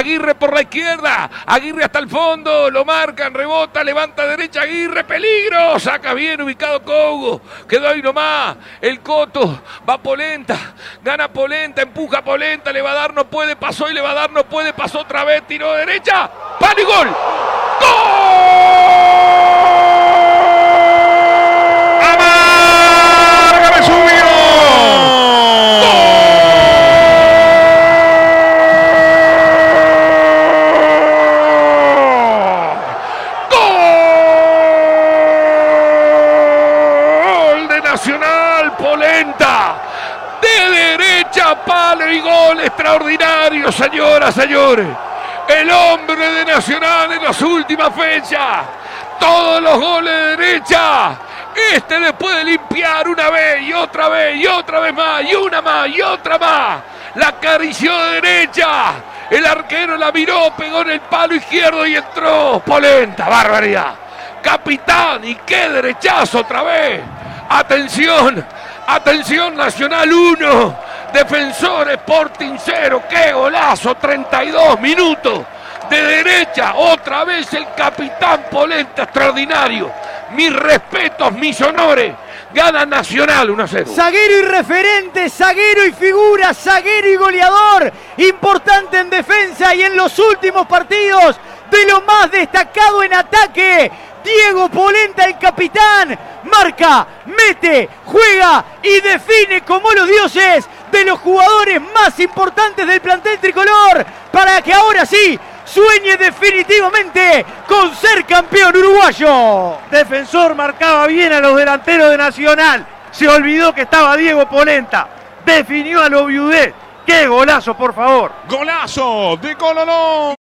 Aguirre por la izquierda. Aguirre hasta el fondo. Lo marcan, rebota, levanta derecha Aguirre. Peligro. Saca bien ubicado Cougo. Quedó ahí nomás. El Coto. Va Polenta. Gana Polenta. Empuja Polenta. Le va a dar, no puede. Pasó y le va a dar, no puede. Pasó otra vez. Tiró derecha. ¡Palo y gol! ¡Gol! Nacional, Polenta, de derecha, palo y gol extraordinario, señoras, señores. El hombre de Nacional en las últimas fechas, todos los goles de derecha. Después de limpiar una vez y otra vez y otra vez más y una más y otra más, la acarició de derecha. El arquero la miró, pegó en el palo izquierdo y entró. Polenta, barbaridad. Capitán, y qué derechazo otra vez. Atención, atención, Nacional 1, Defensor Sporting 0, qué golazo, 32 minutos de derecha, otra vez el capitán Polenta, extraordinario. Mis respetos, mis honores, gana Nacional 1-0. Zaguero y referente, zaguero y figura, zaguero y goleador, importante en defensa y en los últimos partidos, de lo más destacado en ataque. Diego Polenta, el capitán, marca, mete, juega y define como los dioses, de los jugadores más importantes del plantel tricolor, para que ahora sí sueñe definitivamente con ser campeón uruguayo. Defensor marcaba bien a los delanteros de Nacional, se olvidó que estaba Diego Polenta, definió a los Viudet. ¡Qué golazo, por favor! Golazo de Cololón.